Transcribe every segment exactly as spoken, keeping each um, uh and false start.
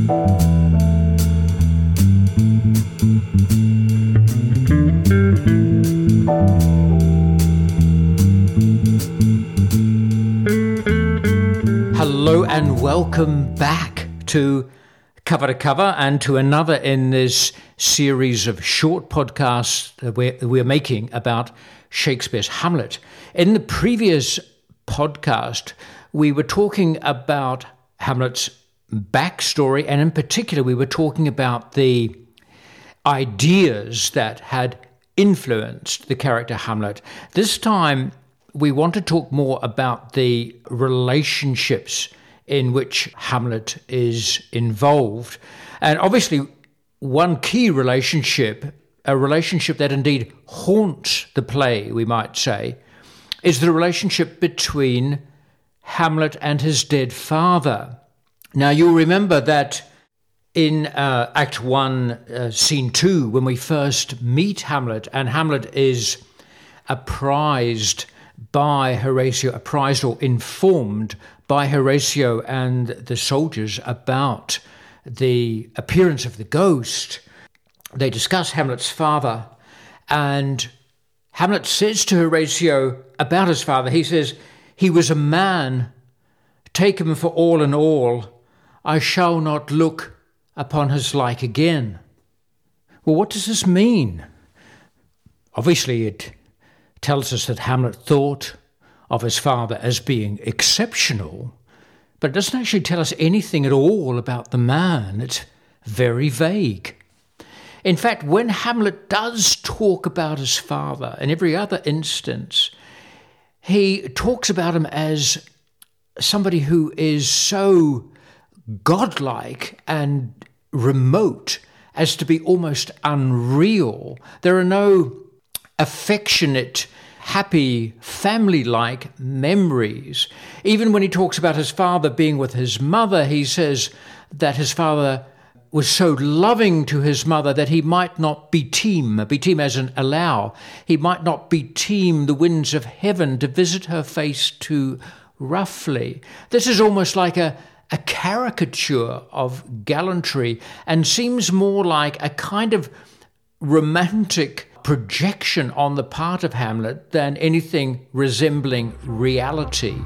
Hello and welcome back to Cover to Cover and to another in this series of short podcasts that we're, we're making about Shakespeare's Hamlet. In the previous podcast, we were talking about Hamlet's backstory, and in particular, we were talking about the ideas that had influenced the character Hamlet. This time, we want to talk more about the relationships in which Hamlet is involved. And obviously, one key relationship, a relationship that indeed haunts the play, we might say, is the relationship between Hamlet and his dead father. Now, you'll remember that in uh, Act one, uh, Scene two, when we first meet Hamlet, and Hamlet is apprised by Horatio, apprised or informed by Horatio and the soldiers about the appearance of the ghost. They discuss Hamlet's father, and Hamlet says to Horatio about his father, he says, "He was a man, take him for all in all, I shall not look upon his like again." Well, what does this mean? Obviously, it tells us that Hamlet thought of his father as being exceptional, but it doesn't actually tell us anything at all about the man. It's very vague. In fact, when Hamlet does talk about his father, in every other instance, he talks about him as somebody who is so godlike and remote as to be almost unreal. There are no affectionate, happy, family-like memories. Even when he talks about his father being with his mother, he says that his father was so loving to his mother that he might not beteem, beteem as in allow, he might not beteem the winds of heaven to visit her face too roughly. This is almost like a, a caricature of gallantry and seems more like a kind of romantic projection on the part of Hamlet than anything resembling reality.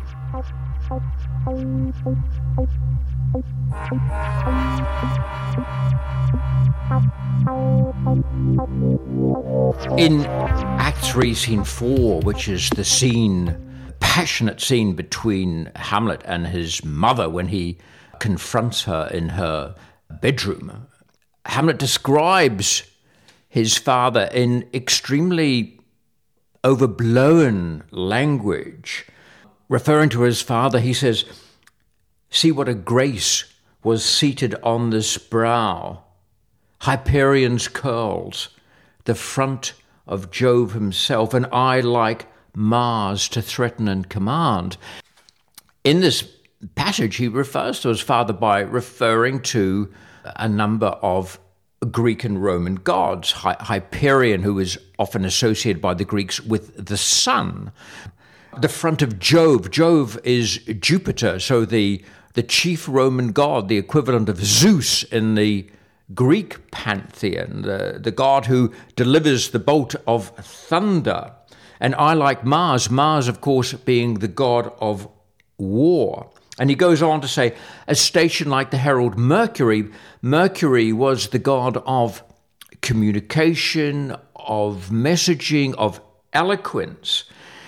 In Act three, Scene four, which is the scene, passionate scene between Hamlet and his mother when he confronts her in her bedroom, Hamlet describes his father in extremely overblown language. Referring to his father, he says, "See what a grace was seated on this brow, Hyperion's curls, the front of Jove himself, an eye like Mars to threaten and command." In this passage, he refers to his father by referring to a number of Greek and Roman gods. Hy- Hyperion, who is often associated by the Greeks with the sun. The front of Jove. Jove is Jupiter, so the, the chief Roman god, the equivalent of Zeus in the Greek pantheon, the, the god who delivers the bolt of thunder. And I like Mars, Mars, of course, being the god of war. And he goes on to say, a station like the herald Mercury, Mercury was the god of communication, of messaging, of eloquence.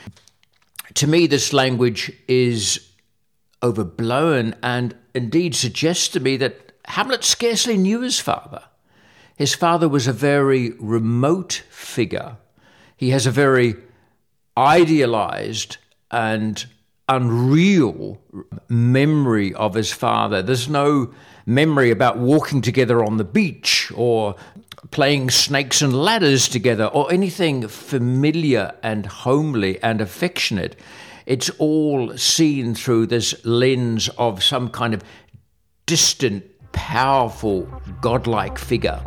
To me, this language is overblown and indeed suggests to me that Hamlet scarcely knew his father. His father was a very remote figure. He has a very idealized and unreal memory of his father. There's no memory about walking together on the beach or playing snakes and ladders together or anything familiar and homely and affectionate. It's all seen through this lens of some kind of distant, powerful, godlike figure.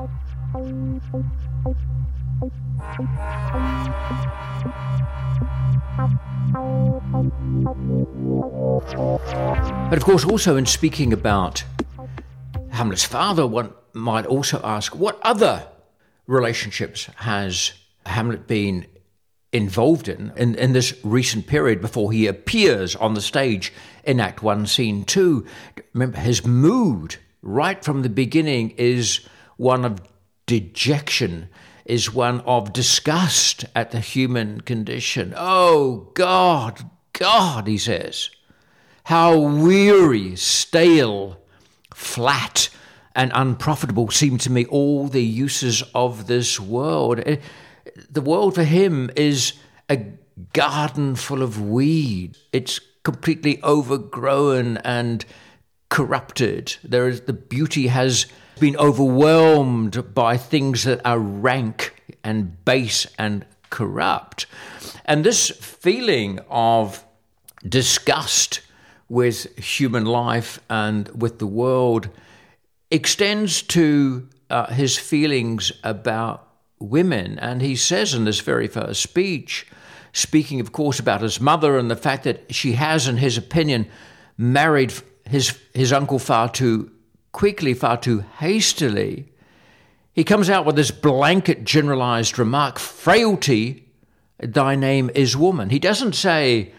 But of course, also in speaking about Hamlet's father, one might also ask, what other relationships has Hamlet been involved in, in in this recent period before he appears on the stage in Act One, Scene Two? Remember, his mood right from the beginning is one of dejection, is one of disgust at the human condition. Oh, God, God, he says, how weary, stale, flat, and unprofitable seem to me all the uses of this world. The world for him is a garden full of weeds. It's completely overgrown and corrupted. There is the beauty has been overwhelmed by things that are rank and base and corrupt. And this feeling of disgust with human life and with the world extends to uh, his feelings about women. And he says in this very first speech, speaking, of course, about his mother and the fact that she has, in his opinion, married his his uncle far too quickly, far too hastily, he comes out with this blanket generalized remark, frailty, thy name is woman. He doesn't say,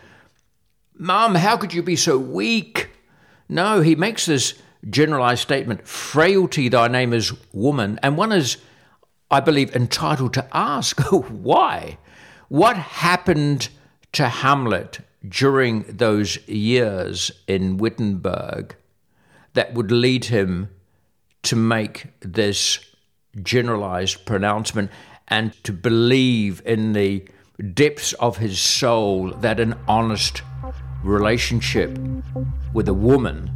Mom, how could you be so weak? No, he makes this generalized statement, frailty, thy name is woman. And one is, I believe, entitled to ask, why? What happened to Hamlet during those years in Wittenberg that would lead him to make this generalized pronouncement and to believe in the depths of his soul that an honest relationship with a woman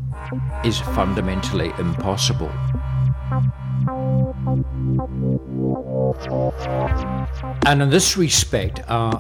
is fundamentally impossible? And in this respect, uh,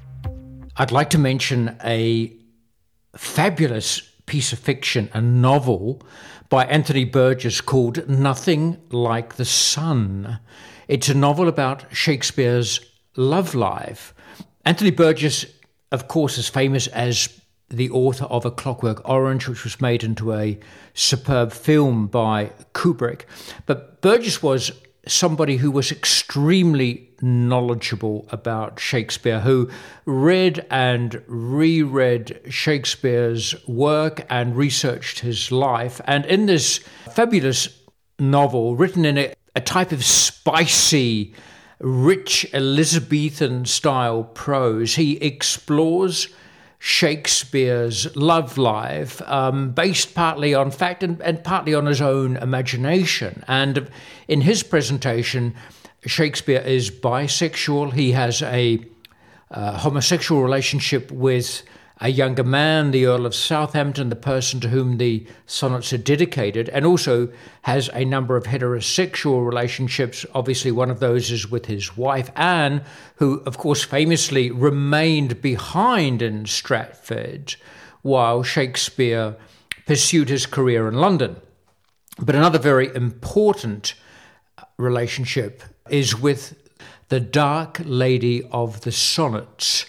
I'd like to mention a fabulous piece of fiction, a novel by Anthony Burgess called Nothing Like the Sun. It's a novel about Shakespeare's love life. Anthony Burgess, of course, is famous as the author of A Clockwork Orange, which was made into a superb film by Kubrick. But Burgess was somebody who was extremely knowledgeable about Shakespeare, who read and reread Shakespeare's work and researched his life. And in this fabulous novel, written in a, a type of spicy, rich Elizabethan-style prose, he explores Shakespeare's love life, um, based partly on fact and, and partly on his own imagination. And in his presentation, Shakespeare is bisexual. He has a uh, homosexual relationship with a younger man, the Earl of Southampton, the person to whom the sonnets are dedicated, and also has a number of heterosexual relationships. Obviously, one of those is with his wife, Anne, who, of course, famously remained behind in Stratford while Shakespeare pursued his career in London. But another very important relationship is with the Dark Lady of the Sonnets.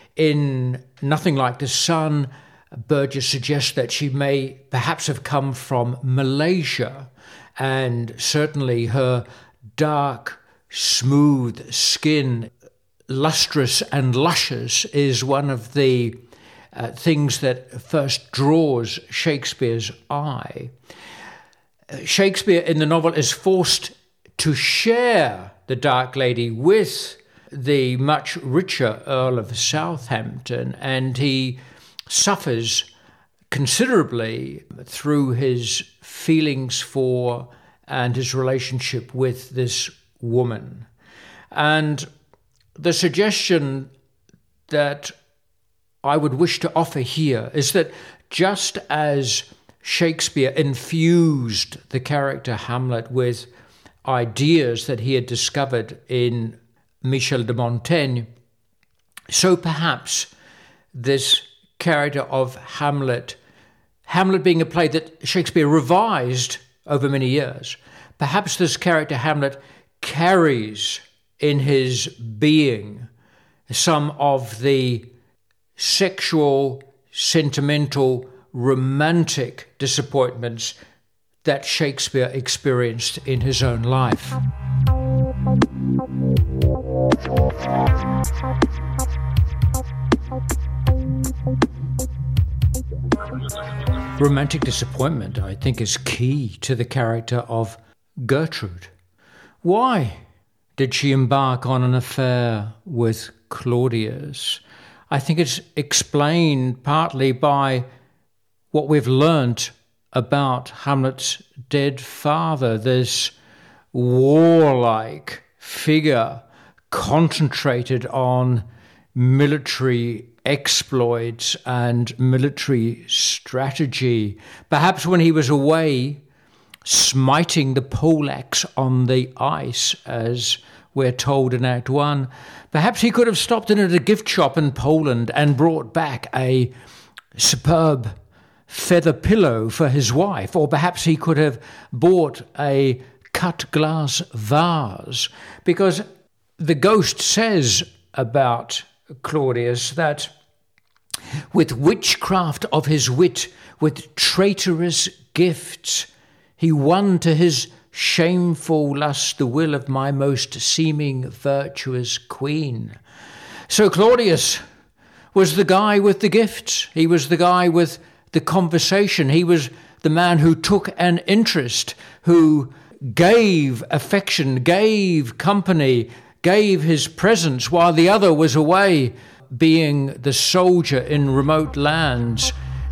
In Nothing Like the Sun, Burgess suggests that she may perhaps have come from Malaysia, and certainly her dark, smooth skin, lustrous and luscious, is one of the uh, things that first draws Shakespeare's eye. Shakespeare in the novel is forced to share the Dark Lady with the much richer Earl of Southampton, and he suffers considerably through his feelings for and his relationship with this woman. And the suggestion that I would wish to offer here is that just as Shakespeare infused the character Hamlet with ideas that he had discovered in Michel de Montaigne, so perhaps this character of Hamlet, Hamlet being a play that Shakespeare revised over many years, perhaps this character Hamlet carries in his being some of the sexual, sentimental, romantic disappointments that Shakespeare experienced in his own life. Romantic disappointment, I think, is key to the character of Gertrude. Why did she embark on an affair with Claudius? I think it's explained partly by what we've learnt about Hamlet's dead father, this warlike figure concentrated on military exploits and military strategy. Perhaps when he was away smiting the poleaxe on the ice, as we're told in Act One, perhaps he could have stopped in at a gift shop in Poland and brought back a superb feather pillow for his wife, or perhaps he could have bought a cut glass vase, because the ghost says about Claudius that with witchcraft of his wit, with traitorous gifts, he won to his shameful lust the will of my most seeming virtuous queen. So Claudius was the guy with the gifts. He was the guy with the conversation. He was the man who took an interest, who gave affection, gave company, gave his presence, while the other was away being the soldier in remote lands.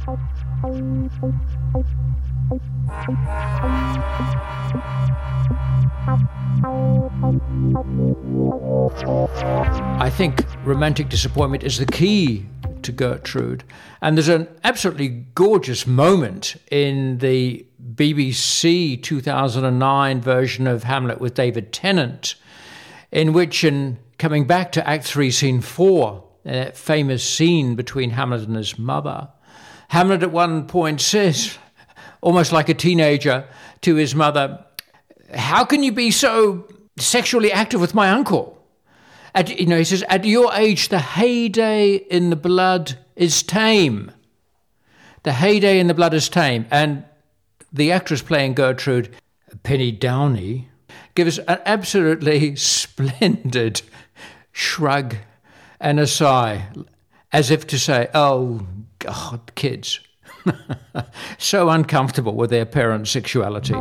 I think romantic disappointment is the key to Gertrude. And there's an absolutely gorgeous moment in the B B C two thousand nine version of Hamlet with David Tennant, in which, in coming back to Act three, Scene four, that famous scene between Hamlet and his mother, Hamlet at one point says, almost like a teenager, to his mother, "How can you be so sexually active with my uncle?" At, you know, he says, "At your age, the heyday in the blood is tame." The heyday in the blood is tame. And the actress playing Gertrude, Penny Downey, gives an absolutely splendid shrug and a sigh, as if to say, "Oh, God, kids." So uncomfortable with their parents' sexuality.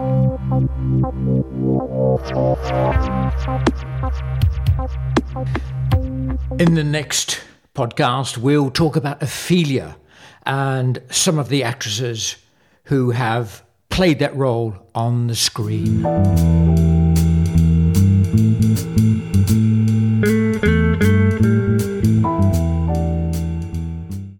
In the next podcast, we'll talk about Ophelia and some of the actresses who have played that role on the screen.